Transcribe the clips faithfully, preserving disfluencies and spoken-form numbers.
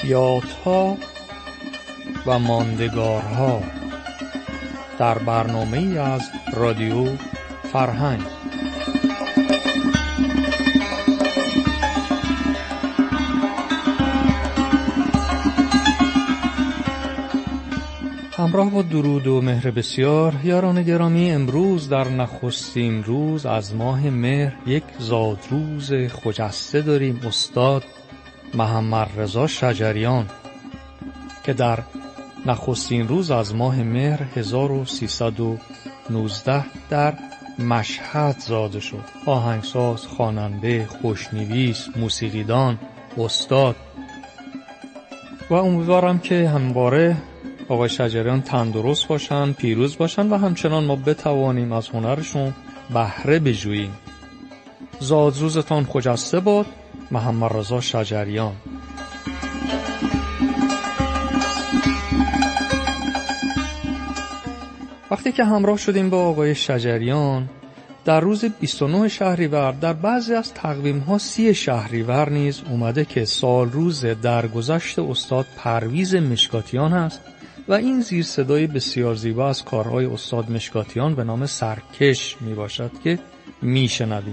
یادها و ماندگارها در برنامه‌ای از رادیو فرهنگ. همراه با درود و مهر بسیار، یاران گرامی، امروز در نخستین روز از ماه مهر یک زادروز خجسته داریم، استاد محمد رضا شجریان که در نخستین روز از ماه مهر هزار و سیصد و نوزده در مشهد زاده شد. آهنگساز، خواننده، خوشنویس، موسیقیدان، استاد، و امیدوارم که همواره آقای شجریان تندرست باشن، پیروز باشن و همچنان ما بتوانیم از هنرشون بهره بجوییم. زادروزتان خجسته باد. محمد رضا شجریان. وقتی که همراه شدیم با آقای شجریان در روز بیست و نه شهریور، در بعضی از تقویم‌ها سی شهریور نیز اومده که سال روز درگذشت استاد پرویز مشکاتیان است و این زیر صدای بسیار زیبا از کارهای استاد مشکاتیان به نام سرکش می باشد که می شنویم.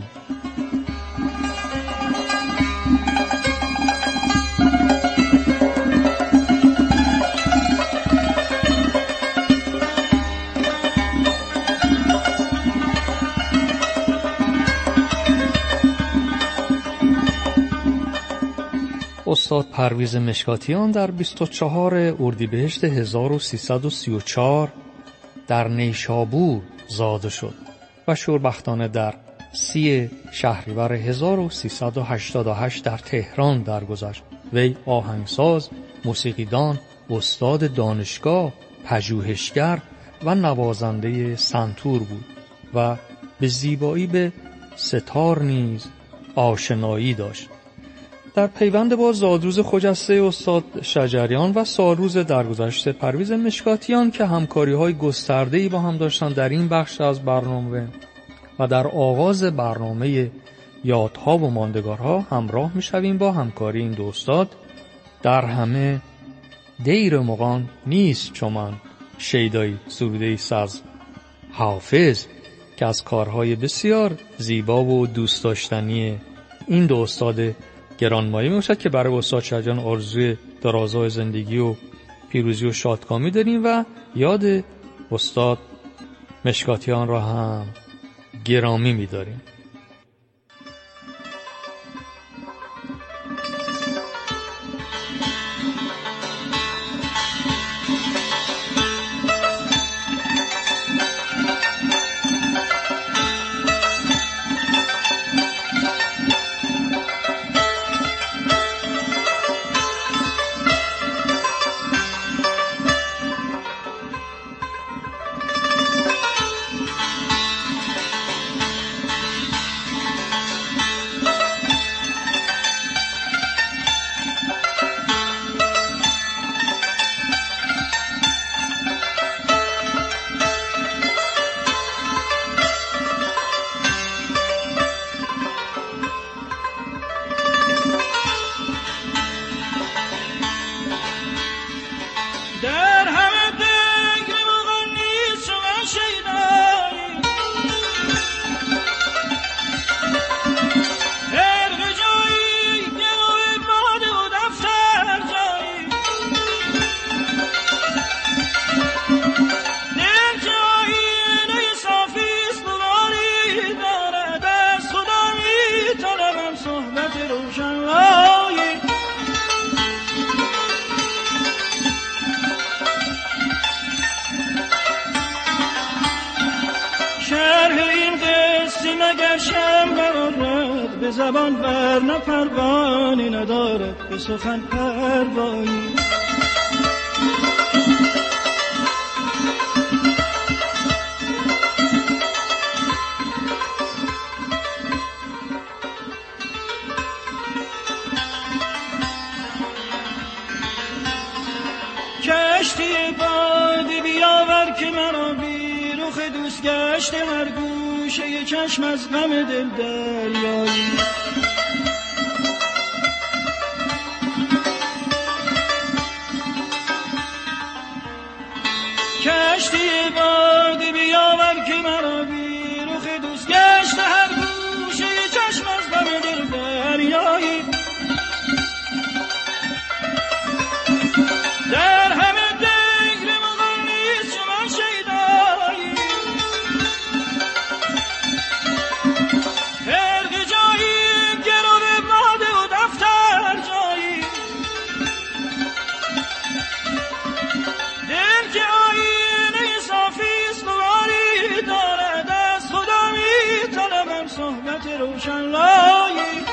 استاد پرویز مشکاتیان در بیست و چهارم اردیبهشت هزار و سیصد و سی و چهار در نیشابور زاده شد و شوربختانه در سی شهریور هزار و سیصد و هشتاد و هشت در تهران درگذشت. وی آهنگساز، موسیقیدان، استاد دانشگاه، پژوهشگر و نوازنده سنتور بود و به زیبایی به ستار نیز آشنایی داشت. در پیوند با زادروز خجسته استاد شجریان و سالروز درگذشت پرویز مشکاتیان که همکاری‌های گسترده‌ای با هم داشتن در این بخش از برنامه و در آغاز برنامه یادها و ماندگارها همراه می‌شویم با همکاری این دو استاد. در همه دیر مغان نیست چمان شیدایی، سروده‌ای از حافظ که از کارهای بسیار زیبا و دوست داشتنی این دو استاد گرانمایه می باشد که برای استاد شجریان آرزوی درازای زندگی و پیروزی و شادکامی داریم و یاد استاد مشکاتیان را هم گرامی می داریم. به زبان بر نه پروانی ندارد به سخن پروایی. کشتی بادی بیاور که مرا بی رخ دوست گشته هر گوشه چشم از غم دل دریایی. کشتی باد بیاور که مرا بی رخ دوست گشت هر گوشه چشم از غم دل دریایی در همه دیر مغنی چو من شیدایی فرق جایی گرو باده و دفتر جایی دل که آینه صافیست قواری دارد از خدا می طلبم صحبت روشن لایی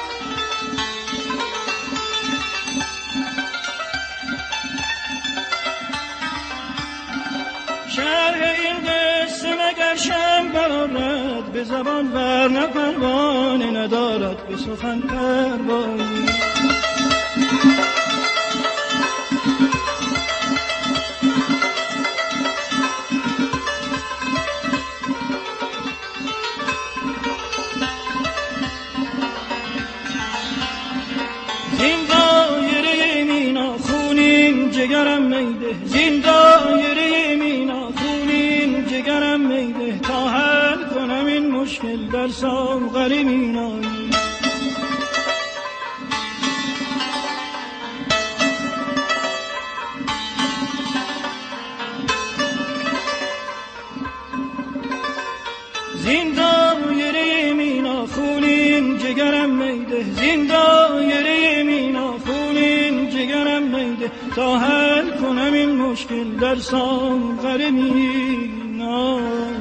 شرح این قصه مگر شم برآرد به زبان ورنه پروانه ندارد به سخن پروایی زین دایره مینا خونین جگرم میده زین دایره مینا خونین جگرم میده تا حل کنم این مشکل در ساغر مینایی زین دایره مینا خونین جگرم میده زین دایره مینا خونین جگرم میده تا حل کنم این مشکل در ساغر مینایی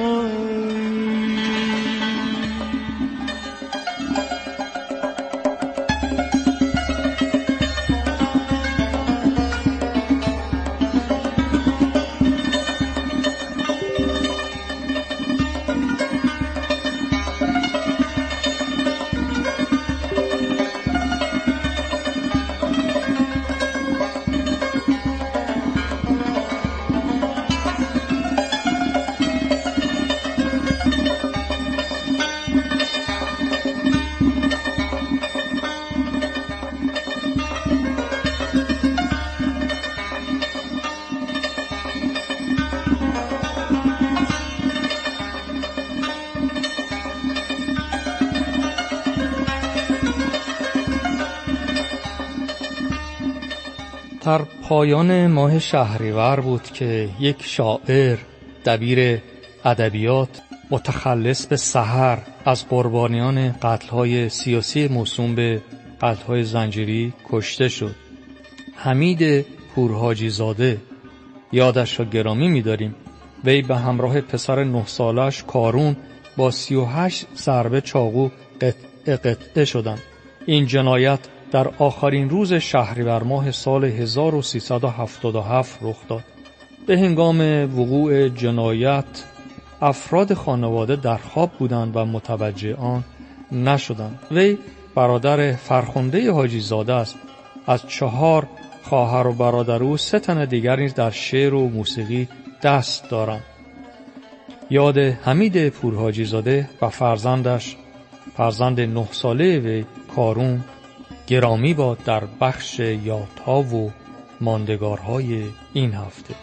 در پایان ماه شهریور بود که یک شاعر دبیر ادبیات متخلص به سحر از قربانیان قتل‌های سیاسی موسوم به قتل‌های زنجیری کشته شد. حمید پورحاجی زاده، یادش را گرامی می‌داریم. وی به همراه پسر نه سالش کارون با سی و هشت ضربه چاقو قطعه قطعه شدند. این جنایت در آخرین روز شهریور ماه سال هزار و سیصد و هفتاد و هفت رخ داد. به هنگام وقوع جنایت افراد خانواده در خواب بودند و متوجه آن نشدند. وی برادر فرخنده حاجی زاده است. از چهار خواهر و برادر او سه تن دیگر نیز در شعر و موسیقی دست دارند. یاد حمید پورحاجی زاده و فرزندش، فرزند نه ساله وی کارون، گرامی باد در بخش یادها و ماندگارهای این هفته.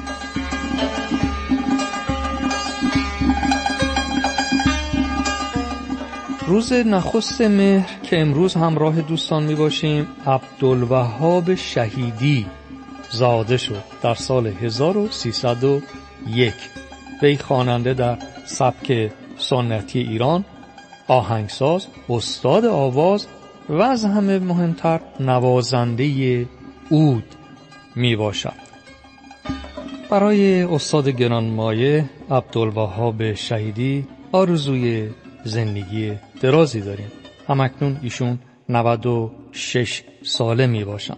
روز نخست مهر که امروز همراه دوستان می باشیم، عبدالوهاب شهیدی زاده شد در سال هزار و سیصد و یک. وی خواننده در سبک سنتی ایران، آهنگساز، استاد آواز و از همه مهمتر نوازنده عود می باشد. برای استاد گرانمایه عبدالوهاب شهیدی آرزوی زندگی درازی داریم. همکنون ایشون نود و شش ساله می باشند.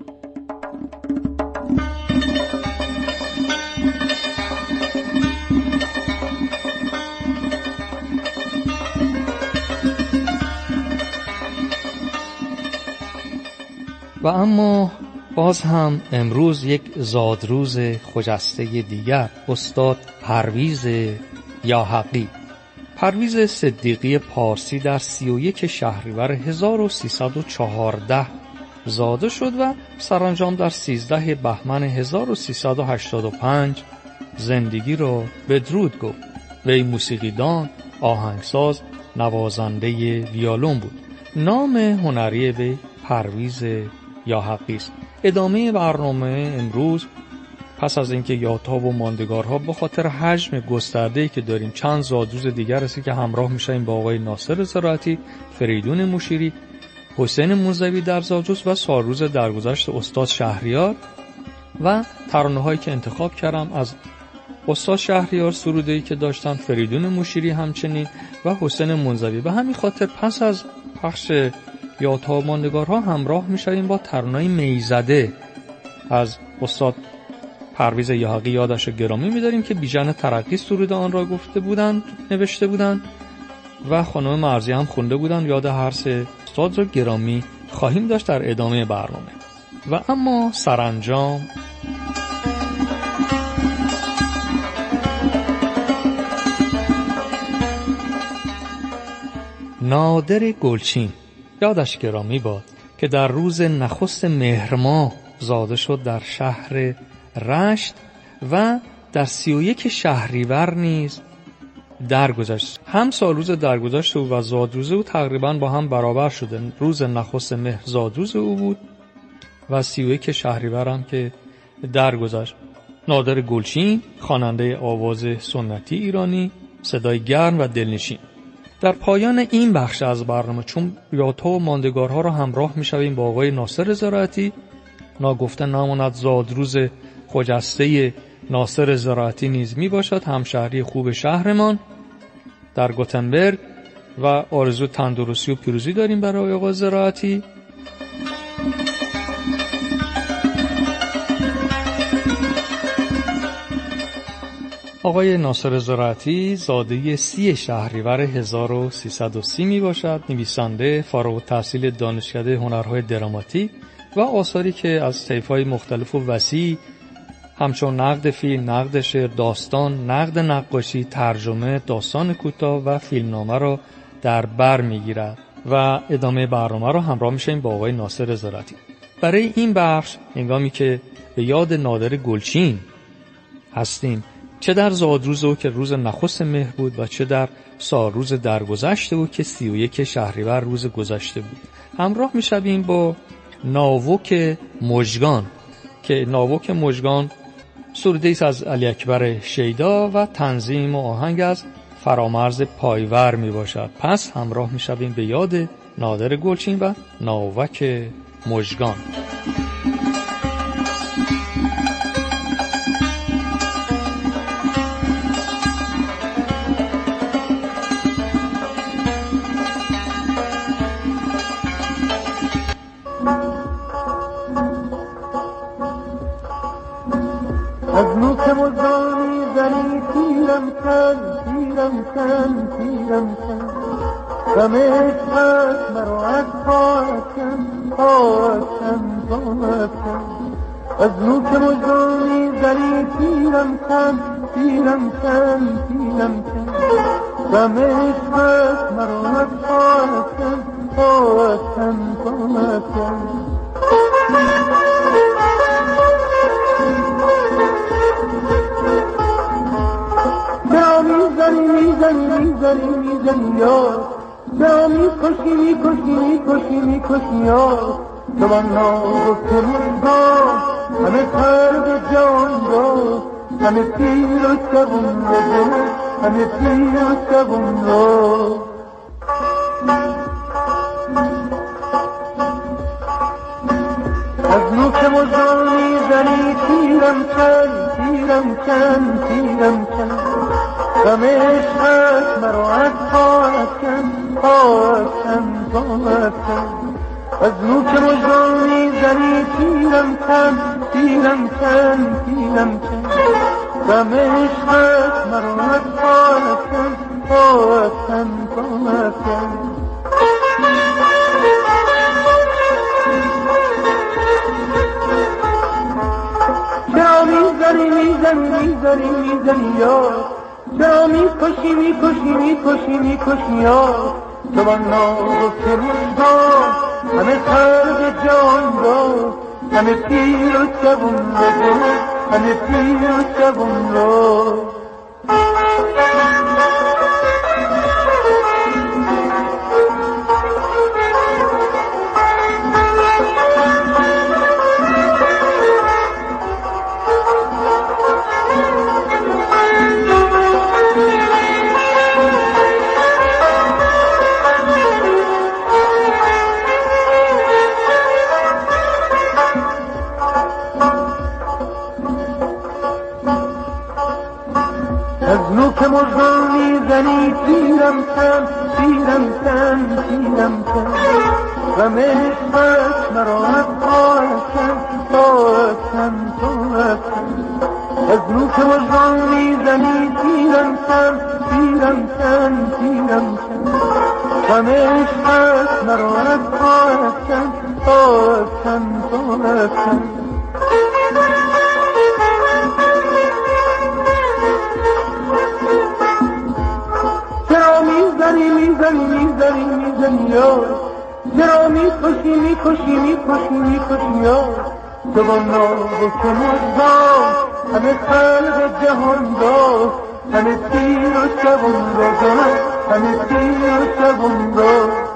و اما باز هم امروز یک زادروز خجسته دیگر، استاد پرویز یاحقی. پرویز صدیقی پارسی در سی و یک شهریور هزار و سیصد و چهارده زاده شد و سرانجام در سیزده بهمن هزار و سیصد و هشتاد و پنج زندگی را بدرود گفت. وی موسیقیدان، آهنگساز، نوازنده ویولون بود. نام هنری وی پرویز یاحقی است. ادامه برنامه امروز پس از اینکه یادها و ماندگارها به خاطر حجم گسترده‌ای که داریم چند زادروز دیگر است که همراه میشیم با آقای ناصر زراعتی، فریدون مشیری، حسین موسوی در زادروز و سالروز درگذشت استاد شهریار و ترانه‌هایی که انتخاب کردم از استاد شهریار، سروده‌ای که داشتن، فریدون مشیری همچنین و حسین موسوی. به همین خاطر پس از پخش یادها و ماندگارها همراه میشیم با ترانه‌ی میزده از استاد پرویز یاحقی یادش گرامی می‌داریم که بیژن ترقی سرود آن را گفته بودند، نوشته بودند و خانم مرضی هم خونده بودند. یاد هر سه استاد را گرامی خواهیم داشت در ادامه برنامه. و اما سرانجام نادر گلچین یادش گرامی باد که در روز نخست مهر ماه زاده شد در شهر رشت و در سی و یک شهریور نیز درگذشت. هم سالروز درگذشت او و زادروز او تقریبا با هم برابر شده. روز نخست مهر زادروز او بود و سی و یک شهریور هم که درگذشت. نادر گلچین خواننده آواز سنتی ایرانی، صدای گرم و دلنشین. در پایان این بخش از برنامه چون یادها و ماندگارها را همراه می‌شویم با آقای ناصر زراعتی، ناگفته نماند زادروز خجسته ناصر زراعتی نیز می باشد، همشهری خوب شهرمان در گوتنبرگ، و آرزو تندرستی و پیروزی داریم برای آقای زراعتی. آقای ناصر زراعتی زاده سی شهریور هزار و سیصد و سی می باشد. نویسنده، فارغ التحصیل دانشکده هنرهای دراماتیک و آثاری که از طیف‌های مختلف و وسیع همچون نقد فیلم، نقد شعر، داستان، نقد نقاشی، ترجمه، داستان کوتاه و فیلمنامه را در بر می‌گیرد. و ادامه برنامه را همراه می‌شیم با آقای ناصر زراعتی. برای این بخش هنگامی که به یاد نادر گلچین هستیم، چه در زادروز او که روز نخست مهر بود و چه در سالروز درگذشت او که سی و یک شهریور روز گذشته بود، همراه می‌شویم با ناوک مژگان که ناوک مژگان سروده‌ای است از علی اکبر شیدا و تنظیم و آهنگ از فرامرز پایور می باشد. پس همراه می‌شویم به یاد نادر گلچین و ناوک مژگان. از نوک مزدانی زنی تیرم کن تیرم کن تیرم کن غم عشقت مرا از پاید کن پاید کن پاید کن از نوک مزدانی زنی تیرم کن تیرم کن تیرم کن غم عشقت مرا از پاید کن پاید کن پاید کن میزنی میزنی میزنی میزنی یار چرا میکشی میکشی میکشی میکشی یار تو من ناگفته مژگان همه خرق جان را همه پیر و شبون را همه پیر و شبون را از نوک مژگان میزنی تیرم کن تیرم کن تیرم کن غم عشقت مرا از پاید کن پاید کن پاید کن از نوک مژگان میزنی تیرم کن تیرم کن تیرم کن غم عشقت مرا از پاید کن پاید کن پاید کن چرا میزنی میزنی میزنی میزنی یار چرا میکشی میکشی میکشی میکشی یار تو من ناگفته مژگان همه خرق جان را همه پیر و جوان را همه پیر و جوان را. از نوک مژگان میزنی تیرم کن تیرم کن تیرم کن غم عشقت مرا از پای کن پای کن پای کن. از نوک مژگان میزنی تیرم کن تیرم کن تیرم کن غم عشقت مرا از پای کن پای کن پای کن. میزنی میزنی میزنی میزنی یار چرا میکشی میکشی میکشی میکشی یار جوانا و که مردان همه خلق جهان دار همه پیر و جوان را همه پیر و جوان را.